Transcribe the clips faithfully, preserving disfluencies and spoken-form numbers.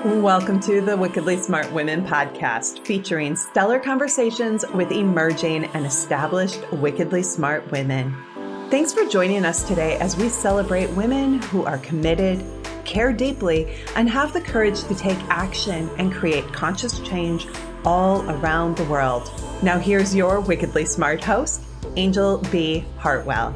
Welcome to the Wickedly Smart Women podcast, featuring stellar conversations with emerging and established wickedly smart women. Thanks for joining us today as we celebrate women who are committed, care deeply, and have the courage to take action and create conscious change all around the world. Now here's your wickedly smart host, Angel B. Hartwell.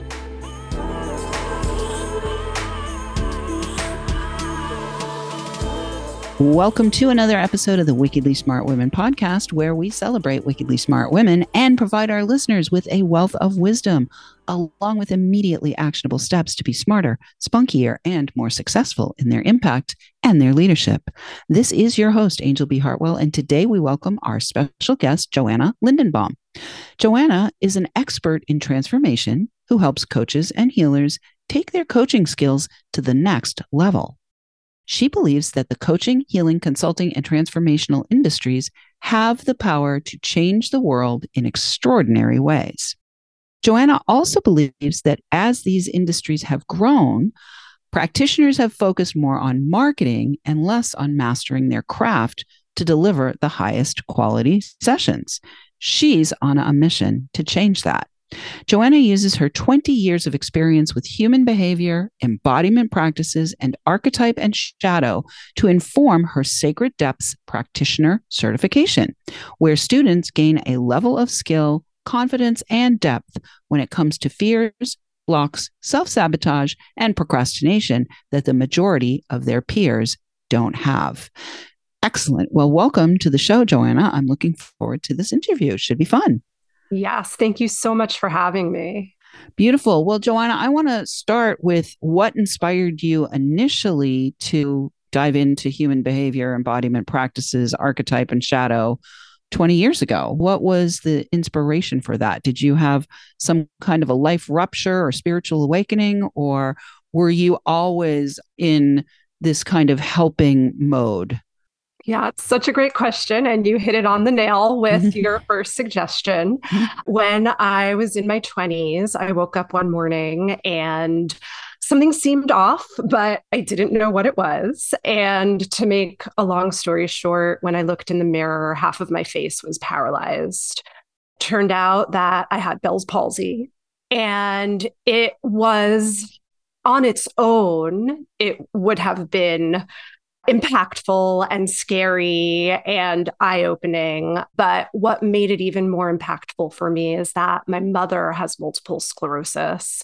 Welcome to another episode of the Wickedly Smart Women podcast, where we celebrate wickedly smart women and provide our listeners with a wealth of wisdom, along with immediately actionable steps to be smarter, spunkier, and more successful in their impact and their leadership. This is your host, Angel B. Hartwell, and today we welcome our special guest, Joanna Lindenbaum. Joanna is an expert in transformation who helps coaches and healers take their coaching skills to the next level. She believes that the coaching, healing, consulting, and transformational industries have the power to change the world in extraordinary ways. Joanna also believes that as these industries have grown, practitioners have focused more on marketing and less on mastering their craft to deliver the highest quality sessions. She's on a mission to change that. Joanna uses her twenty years of experience with human behavior, embodiment practices, and archetype and shadow to inform her Sacred Depths Practitioner certification, where students gain a level of skill, confidence, and depth when it comes to fears, blocks, self-sabotage, and procrastination that the majority of their peers don't have. Excellent. Well, welcome to the show, Joanna. I'm looking forward to this interview. It should be fun. Yes, thank you so much for having me. Beautiful. Well, Joanna, I want to start with what inspired you initially to dive into human behavior, embodiment practices, archetype, and shadow twenty years ago. What was the inspiration for that? Did you have some kind of a life rupture or spiritual awakening, or were you always in this kind of helping mode? Yeah, it's such a great question. And you hit it on the nail with your first suggestion. When I was in my twenties, I woke up one morning and something seemed off, but I didn't know what it was. And to make a long story short, when I looked in the mirror, half of my face was paralyzed. Turned out that I had Bell's palsy. And it was on its own, it would have been impactful and scary and eye-opening. But what made it even more impactful for me is that my mother has multiple sclerosis.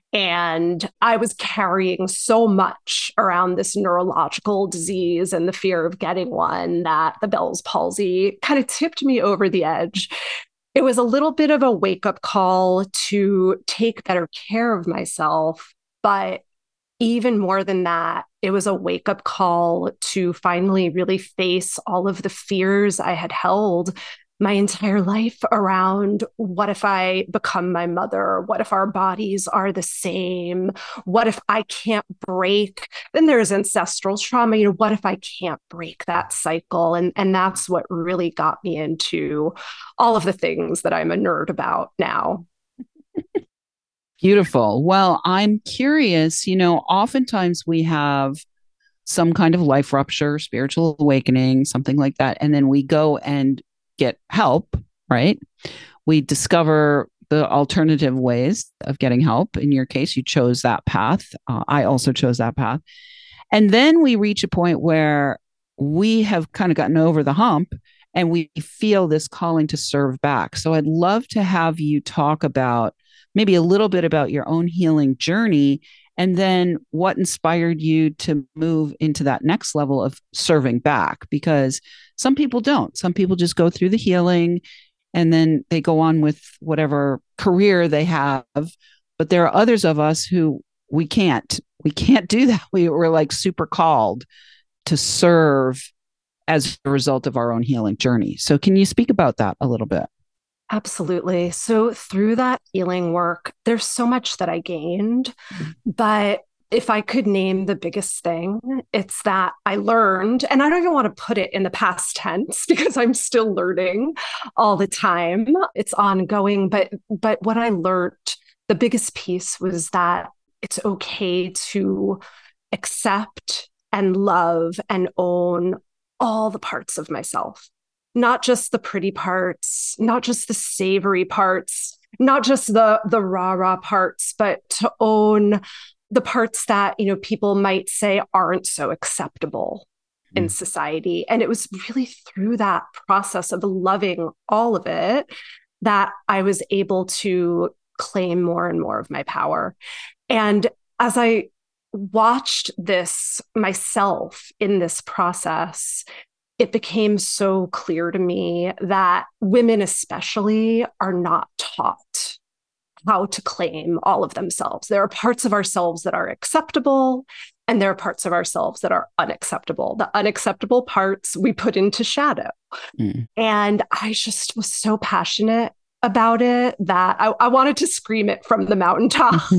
And I was carrying so much around this neurological disease and the fear of getting one that the Bell's palsy kind of tipped me over the edge. It was a little bit of a wake-up call to take better care of myself, but even more than that, it was a wake-up call to finally really face all of the fears I had held my entire life around what if I become my mother? What if our bodies are the same? What if I can't break? Then there's ancestral trauma. You know, what if I can't break that cycle? And, and that's what really got me into all of the things that I'm a nerd about now. Beautiful. Well, I'm curious, you know, oftentimes we have some kind of life rupture, spiritual awakening, something like that. And then we go and get help, right? We discover the alternative ways of getting help. In your case, you chose that path. Uh, I also chose that path. And then we reach a point where we have kind of gotten over the hump and we feel this calling to serve back. So I'd love to have you talk about maybe a little bit about your own healing journey, and then what inspired you to move into that next level of serving back, because some people don't. Some people just go through the healing and then they go on with whatever career they have. But there are others of us who we can't, we can't do that. We were like super called to serve as a result of our own healing journey. So can you speak about that a little bit? Absolutely. So through that healing work, there's so much that I gained, but if I could name the biggest thing, it's that I learned, and I don't even want to put it in the past tense because I'm still learning all the time. It's ongoing, but but what I learned, the biggest piece was that it's okay to accept and love and own all the parts of myself, not just the pretty parts, not just the savory parts, not just the the rah rah parts, but to own the parts that, you know, people might say aren't so acceptable mm. in society. And it was really through that process of loving all of it that I was able to claim more and more of my power. And as I watched this myself in this process, it became so clear to me that women especially are not taught how to claim all of themselves. There are parts of ourselves that are acceptable, and there are parts of ourselves that are unacceptable. The unacceptable parts we put into shadow. Mm. And I just was so passionate about it that I, I wanted to scream it from the mountaintops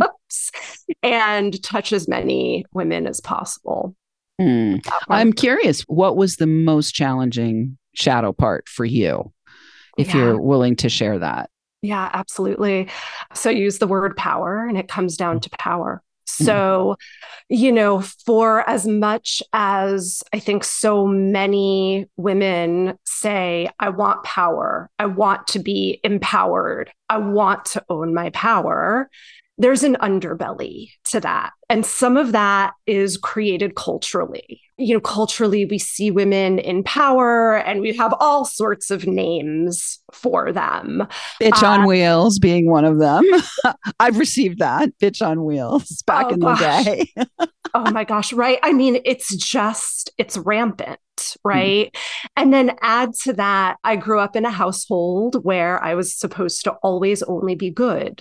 and touch as many women as possible. Mm. I'm curious, what was the most challenging shadow part for you, if yeah. you're willing to share that? Yeah, absolutely. So use the word power, and it comes down to power. So, you know, for as much as I think so many women say, I want power, I want to be empowered, I want to own my power, there's an underbelly to that. And some of that is created culturally. You know, culturally, we see women in power and we have all sorts of names for them. Bitch uh, on wheels being one of them. I've received that. Bitch on wheels back oh in gosh. the day. Oh my gosh, right? I mean, it's just, it's rampant, right? Mm-hmm. And then add to that, I grew up in a household where I was supposed to always only be good.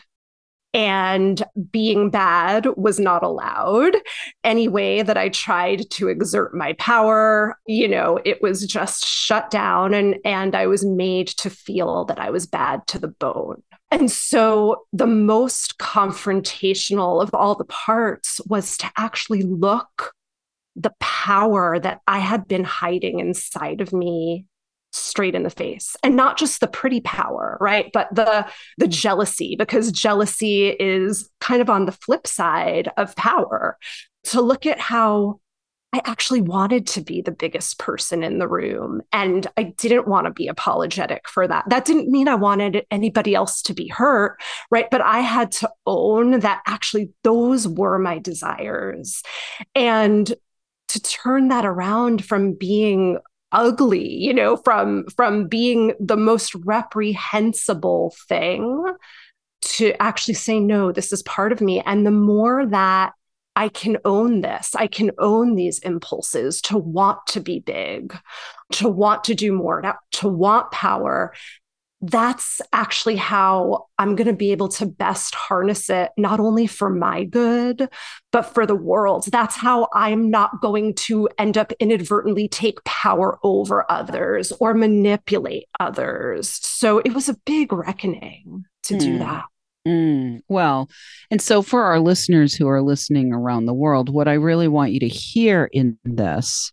And being bad was not allowed. Any way that I tried to exert my power, you know, it was just shut down, and, and I was made to feel that I was bad to the bone. And so the most confrontational of all the parts was to actually look the power that I had been hiding inside of me straight in the face, and not just the pretty power, right? But the, the jealousy, because jealousy is kind of on the flip side of power. To look at how I actually wanted to be the biggest person in the room, and I didn't want to be apologetic for that. That didn't mean I wanted anybody else to be hurt, right? But I had to own that actually those were my desires. And to turn that around from being ugly, you know, from from being the most reprehensible thing to actually say, no, this is part of me. And the more that I can own this, I can own these impulses to want to be big, to want to do more, to, to want power, that's actually how I'm going to be able to best harness it, not only for my good, but for the world. That's how I'm not going to end up inadvertently take power over others or manipulate others. So it was a big reckoning to mm. do that. Mm, well, and so for our listeners who are listening around the world, what I really want you to hear in this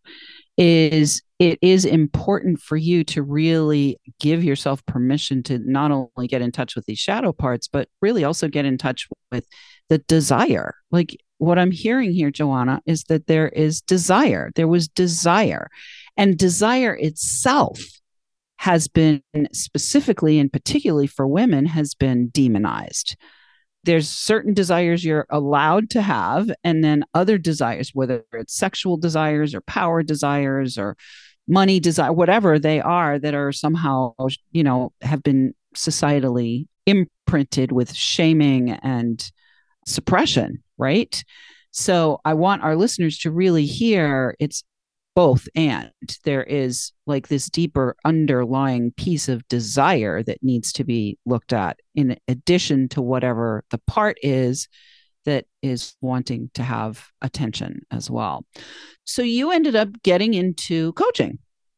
is it is important for you to really give yourself permission to not only get in touch with these shadow parts, but really also get in touch with the desire. Like what I'm hearing here, Joanna, is that there is desire. There was desire, and desire itself has been, specifically and particularly for women, has been demonized. There's certain desires you're allowed to have, and then other desires, whether it's sexual desires or power desires or money desire, whatever they are, that are somehow, you know, have been societally imprinted with shaming and suppression, right? So I want our listeners to really hear it's both, and there is like this deeper underlying piece of desire that needs to be looked at in addition to whatever the part is that is wanting to have attention as well. So you ended up getting into coaching.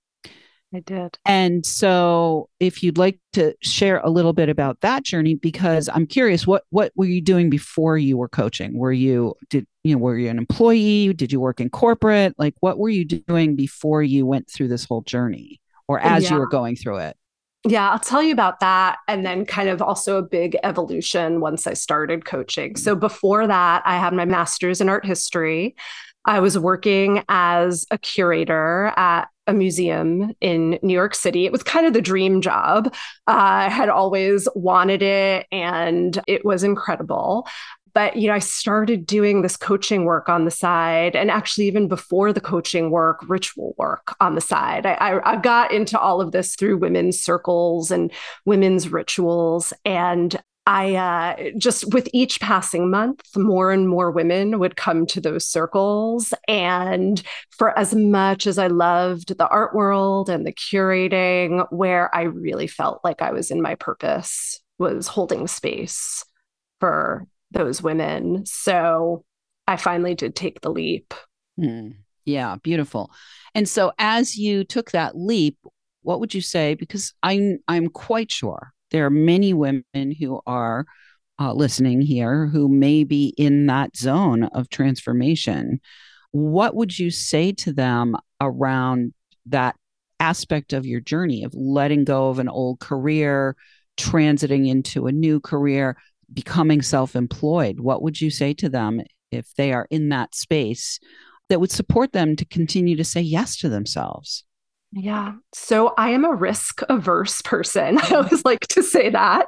I did. And so if you'd like to share a little bit about that journey, because I'm curious, what, what were you doing before you were coaching? Were you, did, you know, were you an employee? Did you work in corporate? Like, what were you doing before you went through this whole journey, or as yeah. you were going through it? Yeah, I'll tell you about that. And then kind of also a big evolution once I started coaching. So before that, I had my master's in art history. I was working as a curator at a museum in New York City. It was kind of the dream job. Uh, I had always wanted it, and it was incredible. But, you know, I started doing this coaching work on the side, and actually even before the coaching work, ritual work on the side. I, I, I got into all of this through women's circles and women's rituals. And I uh, just, with each passing month, more and more women would come to those circles. And for as much as I loved the art world and the curating, where I really felt like I was in my purpose was holding space for those women. So I finally did take the leap. Hmm. Yeah, beautiful. And so as you took that leap, what would you say? Because I'm I'm quite sure there are many women who are uh, listening here who may be in that zone of transformation. What would you say to them around that aspect of your journey of letting go of an old career, transiting into a new career, becoming self-employed? What would you say to them if they are in that space that would support them to continue to say yes to themselves? Yeah. So I am a risk averse person. I always like to say that.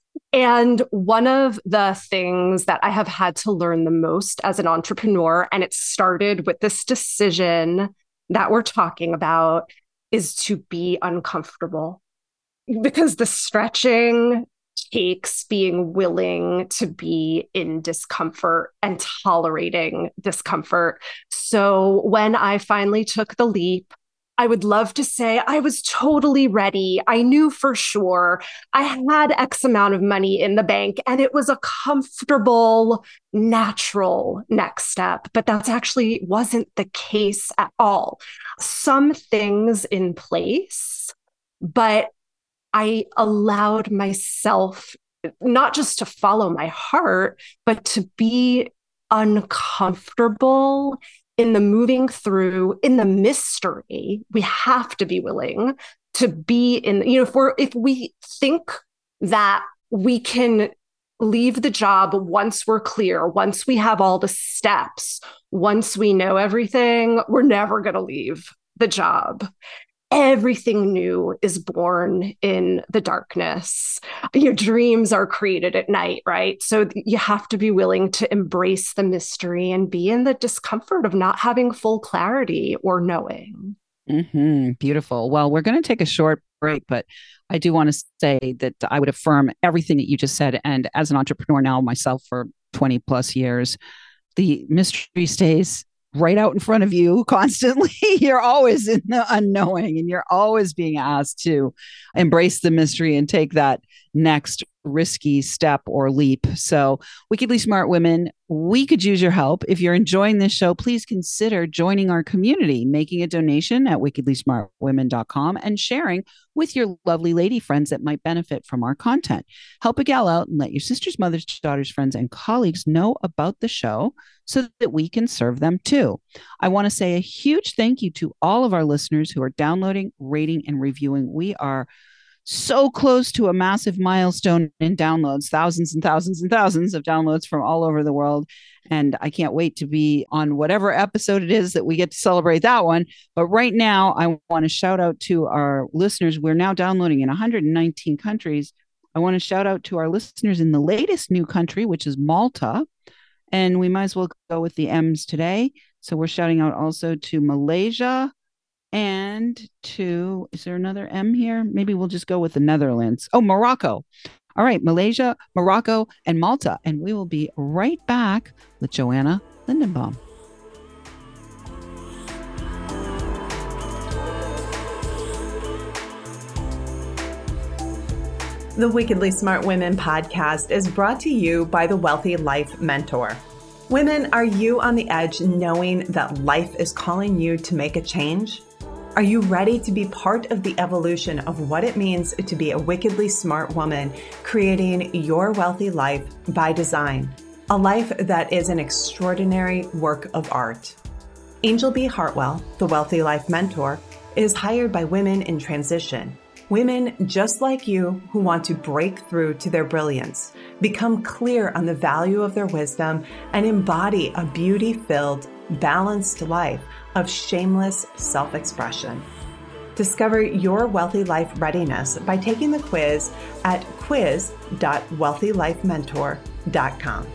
And one of the things that I have had to learn the most as an entrepreneur, and it started with this decision that we're talking about, is to be uncomfortable. Because the stretching takes being willing to be in discomfort and tolerating discomfort. So when I finally took the leap, I would love to say I was totally ready. I knew for sure I had X amount of money in the bank, and it was a comfortable, natural next step. But that's actually wasn't the case at all. Some things in place, but I allowed myself not just to follow my heart, but to be uncomfortable in the moving through, in the mystery. We have to be willing to be in, you know, if we're, if we think that we can leave the job once we're clear, once we have all the steps, once we know everything, we're never going to leave the job. Everything new is born in the darkness. Your dreams are created at night, right? So you have to be willing to embrace the mystery and be in the discomfort of not having full clarity or knowing. Mm-hmm. Beautiful. Well, we're going to take a short break, but I do want to say that I would affirm everything that you just said. And as an entrepreneur now myself for twenty plus years, the mystery stays right out in front of you constantly. You're always in the unknowing, and you're always being asked to embrace the mystery and take that next risky step or leap. So, Wickedly Smart Women, we could use your help. If you're enjoying this show, please consider joining our community, making a donation at wickedly smart women dot com and sharing with your lovely lady friends that might benefit from our content. Help a gal out and let your sisters, mothers, daughters, friends, and colleagues know about the show so that we can serve them too. I want to say a huge thank you to all of our listeners who are downloading, rating, and reviewing. We are so close to a massive milestone in downloads, thousands and thousands and thousands of downloads from all over the world. And I can't wait to be on whatever episode it is that we get to celebrate that one. But right now, I want to shout out to our listeners. We're now downloading in one hundred nineteen countries. I want to shout out to our listeners in the latest new country, which is Malta. And we might as well go with the M's today. So we're shouting out also to Malaysia, and to, is there another M here? Maybe we'll just go with the Netherlands. Oh, Morocco. All right, Malaysia, Morocco, and Malta. And we will be right back with Joanna Lindenbaum. The Wickedly Smart Women podcast is brought to you by the Wealthy Life Mentor. Women, are you on the edge knowing that life is calling you to make a change? Are you ready to be part of the evolution of what it means to be a wickedly smart woman, creating your wealthy life by design? A life that is an extraordinary work of art. Angel B. Hartwell, the Wealthy Life Mentor, is hired by women in transition. Women just like you who want to break through to their brilliance, become clear on the value of their wisdom, and embody a beauty-filled, balanced life of shameless self-expression. Discover your wealthy life readiness by taking the quiz at quiz dot wealthy life mentor dot com.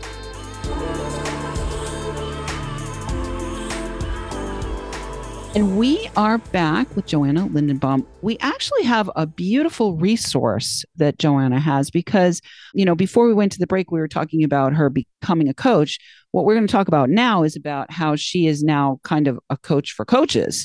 And we are back with Joanna Lindenbaum. We actually have a beautiful resource that Joanna has because, you know, before we went to the break, we were talking about her becoming a coach. What we're going to talk about now is about how she is now kind of a coach for coaches.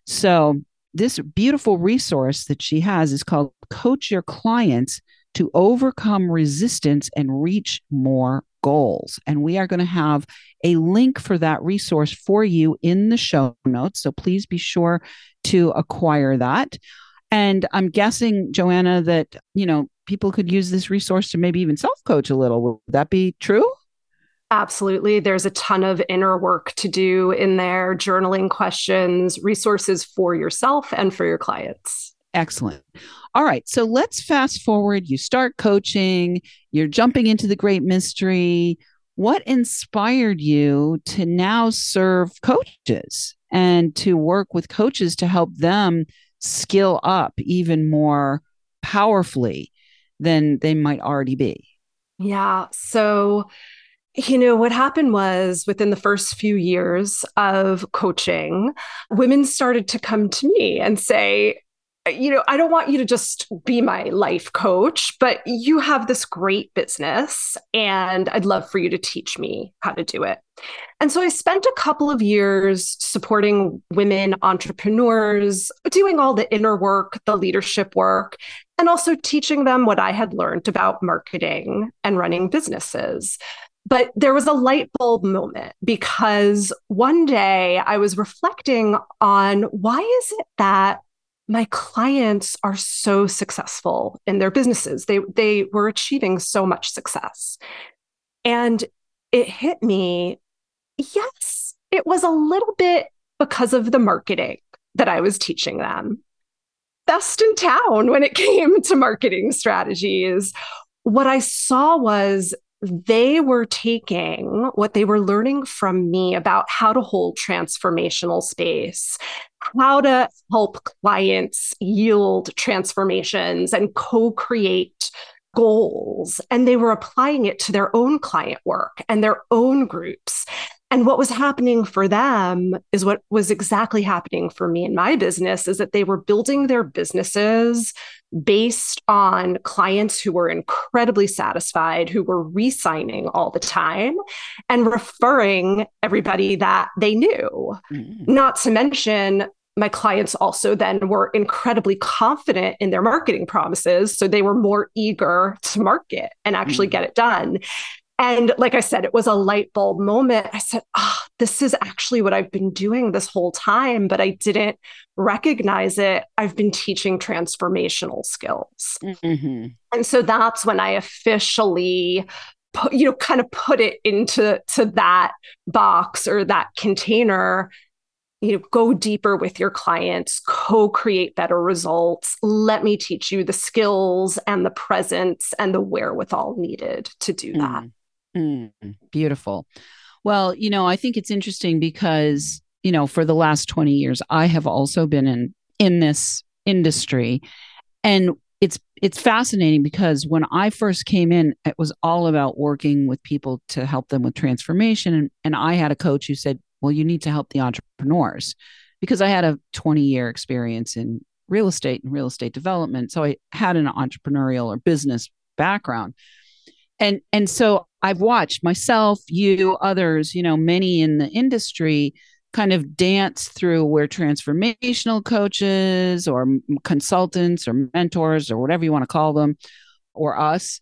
So this beautiful resource that she has is called Coach Your Clients to Overcome Resistance and Reach More Goals. And we are going to have a link for that resource for you in the show notes. So please be sure to acquire that. And I'm guessing, Joanna, that, you know, people could use this resource to maybe even self-coach a little. Would that be true? Absolutely. There's a ton of inner work to do in there, journaling questions, resources for yourself and for your clients. Excellent. All right. So let's fast forward. You start coaching, you're jumping into the great mystery. What inspired you to now serve coaches and to work with coaches to help them skill up even more powerfully than they might already be? Yeah. So, you know, what happened was within the first few years of coaching, women started to come to me and say, you know, I don't want you to just be my life coach, but you have this great business and I'd love for you to teach me how to do it. And so I spent a couple of years supporting women entrepreneurs, doing all the inner work, the leadership work, and also teaching them what I had learned about marketing and running businesses. But there was a light bulb moment because one day I was reflecting on why is it that my clients are so successful in their businesses. They they were achieving so much success. And it hit me, yes, it was a little bit because of the marketing that I was teaching them. Best in town when it came to marketing strategies. What I saw was they were taking what they were learning from me about how to hold transformational space, how to help clients yield transformations and co-create goals. And they were applying it to their own client work and their own groups. And what was happening for them is what was exactly happening for me in my business, is that they were building their businesses based on clients who were incredibly satisfied, who were re-signing all the time and referring everybody that they knew. Mm-hmm. Not to mention, my clients also then were incredibly confident in their marketing promises. So they were more eager to market and actually mm-hmm. get it done. And like I said, it was a light bulb moment. I said, oh, this is actually what I've been doing this whole time, but I didn't recognize it. I've been teaching transformational skills. Mm-hmm. And so that's when I officially, put, you know, kind of put it into to that box or that container. You know, go deeper with your clients, co-create better results. Let me teach you the skills and the presence and the wherewithal needed to do that. Mm. Mm, beautiful. Well, you know, I think it's interesting because, you know, for the last twenty years, I have also been in, in this industry. And it's, it's fascinating because when I first came in, it was all about working with people to help them with transformation. And, and I had a coach who said, well, you need to help the entrepreneurs, because I had a twenty year experience in real estate and real estate development. So I had an entrepreneurial or business background. And, and so I've watched myself, you, others, you know, many in the industry kind of dance through where transformational coaches or consultants or mentors or whatever you want to call them, or us,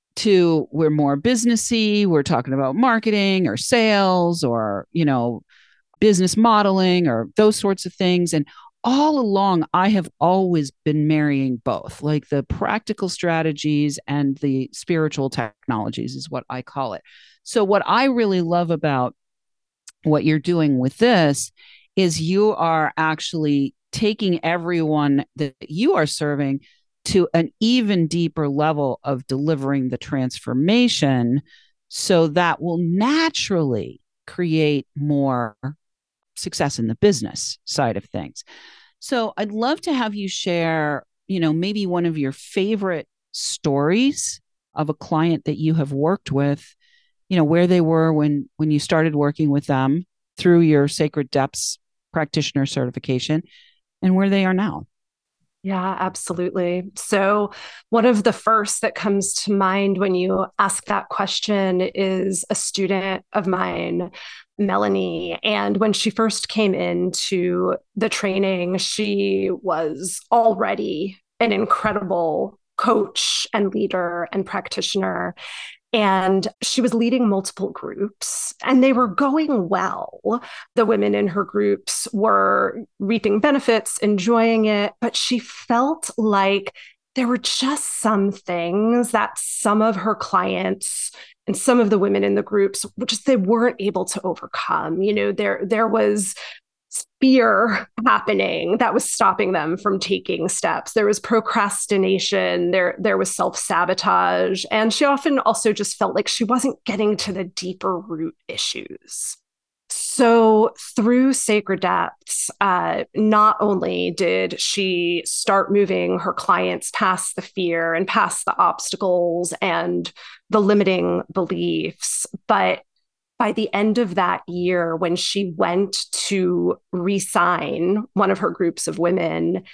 to we're more businessy. We're talking about marketing or sales or, you know, business modeling or those sorts of things. And all along, I have always been marrying both, like the practical strategies and the spiritual technologies is what I call it. So what I really love about what you're doing with this is you are actually taking everyone that you are serving to an even deeper level of delivering the transformation, so that will naturally create more success in the business side of things. So I'd love to have you share, you know, maybe one of your favorite stories of a client that you have worked with, you know, where they were when when you started working with them through your Sacred Depths practitioner certification, and where they are now. Yeah, absolutely. So one of the first that comes to mind when you ask that question is a student of mine, Melanie. And when she first came into the training, she was already an incredible coach and leader and practitioner. And she was leading multiple groups and they were going well. The women in her groups were reaping benefits, enjoying it, but she felt like there were just some things that some of her clients and some of the women in the groups, just they weren't able to overcome. You know, there, there was fear happening that was stopping them from taking steps. There was procrastination, there, there was self-sabotage. And she often also just felt like she wasn't getting to the deeper root issues. So through Sacred Depths, uh, not only did she start moving her clients past the fear and past the obstacles and the limiting beliefs, but by the end of that year, when she went to re-sign one of her groups of women,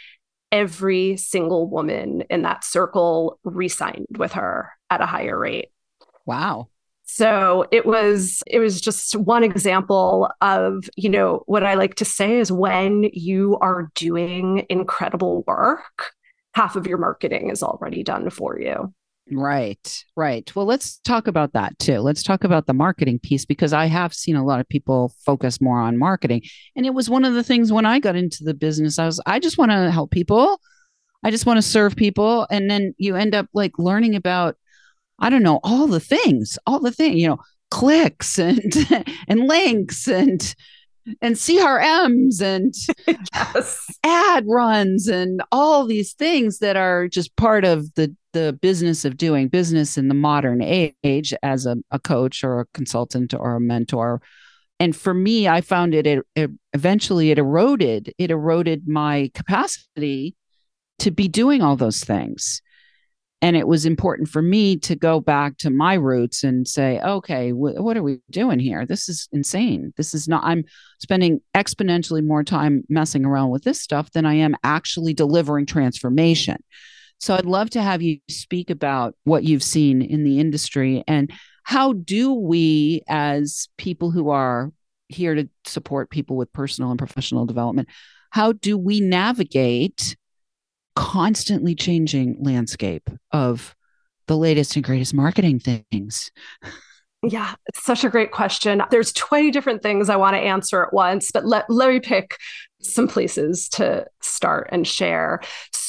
every single woman in that circle re-signed with her at a higher rate. Wow. So it was, it was just one example of, you know, what I like to say is when you are doing incredible work, half of your marketing is already done for you. Right, right. Well, let's talk about that too. Let's talk about the marketing piece, because I have seen a lot of people focus more on marketing. And it was one of the things when I got into the business, I was, I just want to help people. I just want to serve people. And then you end up like learning about, I don't know, all the things, all the things, you know, clicks and, and links and, and C R Ms and yes. ad runs and all these things that are just part of the, the business of doing business in the modern age as a, a coach or a consultant or a mentor. And for me, I found it, it, it eventually it eroded, it eroded my capacity to be doing all those things. And it was important for me to go back to my roots and say, okay, wh- what are we doing here? This is insane. This is not, I'm spending exponentially more time messing around with this stuff than I am actually delivering transformation. So I'd love to have you speak about what you've seen in the industry and how do we, as people who are here to support people with personal and professional development, how do we navigate constantly changing landscape of the latest and greatest marketing things? Yeah, it's such a great question. There's twenty different things I want to answer at once, but let, let me pick some places to start and share.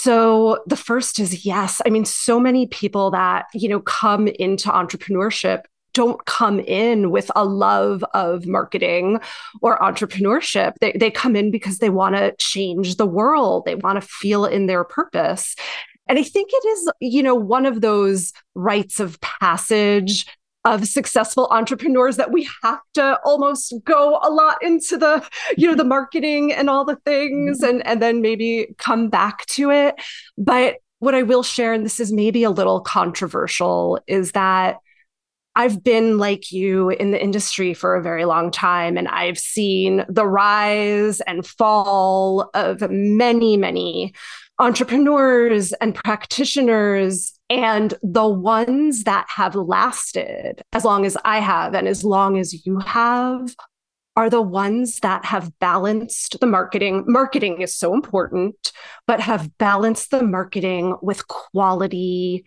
So the first is yes. I mean, so many people that, you know, come into entrepreneurship don't come in with a love of marketing or entrepreneurship. They, they come in because they want to change the world. They want to feel in their purpose. And I think it is, you know, one of those rites of passage of successful entrepreneurs that we have to almost go a lot into the, you know, the marketing and all the things and, and then maybe come back to it. But what I will share, and this is maybe a little controversial, is that I've been like you in the industry for a very long time, and I've seen the rise and fall of many, many entrepreneurs and practitioners, and the ones that have lasted as long as I have and as long as you have are the ones that have balanced the marketing. Marketing is so important, but have balanced the marketing with quality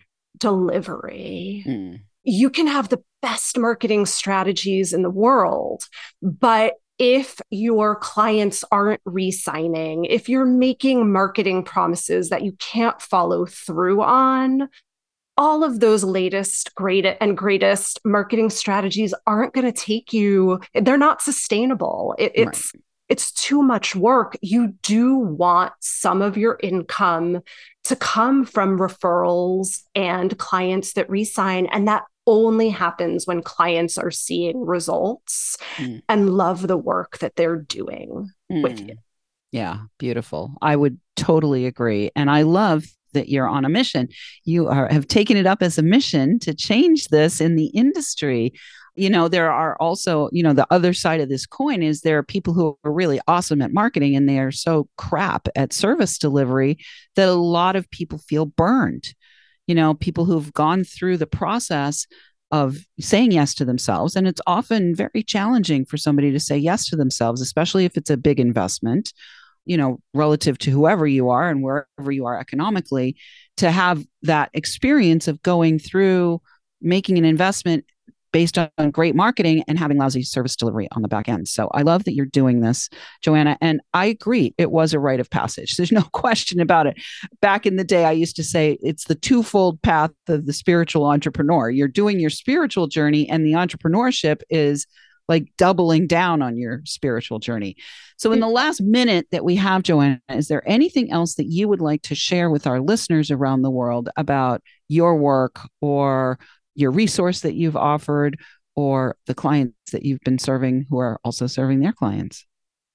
delivery. Mm. You can have the best marketing strategies in the world, but if your clients aren't re-signing, if you're making marketing promises that you can't follow through on, all of those latest, great and greatest marketing strategies aren't going to take you, they're not sustainable. It, it's, right. It's too much work. You do want some of your income to come from referrals and clients that re-sign, and that only happens when clients are seeing results mm. and love the work that they're doing mm. with you. Yeah, beautiful. I would totally agree. And I love that you're on a mission. You are, have taken it up as a mission to change this in the industry. You know, there are also, you know, the other side of this coin is there are people who are really awesome at marketing and they are so crap at service delivery that a lot of people feel burned. You know, people who've gone through the process of saying yes to themselves. And it's often very challenging for somebody to say yes to themselves, especially if it's a big investment, you know, relative to whoever you are and wherever you are economically, to have that experience of going through making an investment based on great marketing and having lousy service delivery on the back end. So I love that you're doing this, Joanna. And I agree, it was a rite of passage. There's no question about it. Back in the day, I used to say it's the twofold path of the spiritual entrepreneur. You're doing your spiritual journey and the entrepreneurship is like doubling down on your spiritual journey. So in the last minute that we have, Joanna, is there anything else that you would like to share with our listeners around the world about your work or your resource that you've offered or the clients that you've been serving who are also serving their clients?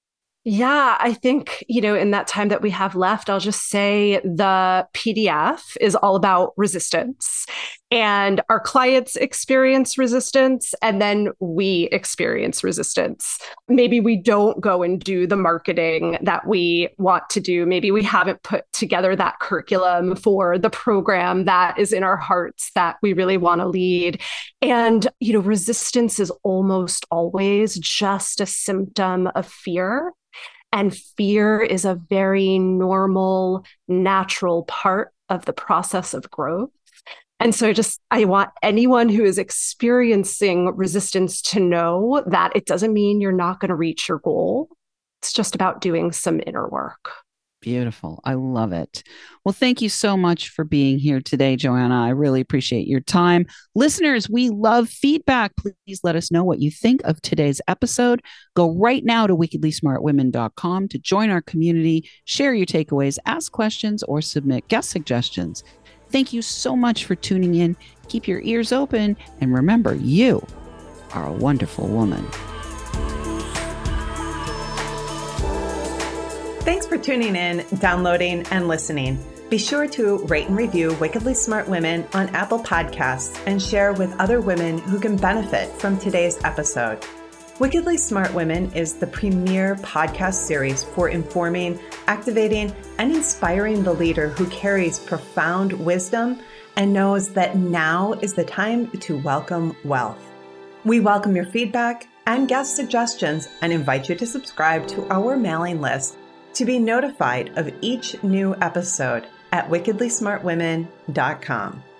Yeah, I think, you know, in that time that we have left, I'll just say the P D F is all about resistance and our clients experience resistance and then we experience resistance. Maybe we don't go and do the marketing that we want to do. Maybe we haven't put together that curriculum for the program that is in our hearts that we really want to lead. And, you know, resistance is almost always just a symptom of fear. And fear is a very normal, natural part of the process of growth. And so just, I want anyone who is experiencing resistance to know that it doesn't mean you're not going to reach your goal. It's just about doing some inner work. Beautiful. I love it. Well, thank you so much for being here today, Joanna. I really appreciate your time. Listeners, we love feedback. Please let us know what you think of today's episode. Go right now to wickedly smart women dot com to join our community, share your takeaways, ask questions, or submit guest suggestions. Thank you so much for tuning in. Keep your ears open, and remember, you are a wonderful woman. Thanks for tuning in, downloading, and listening. Be sure to rate and review Wickedly Smart Women on Apple Podcasts and share with other women who can benefit from today's episode. Wickedly Smart Women is the premier podcast series for informing, activating, and inspiring the leader who carries profound wisdom and knows that now is the time to welcome wealth. We welcome your feedback and guest suggestions and invite you to subscribe to our mailing list to be notified of each new episode at wickedly smart women dot com.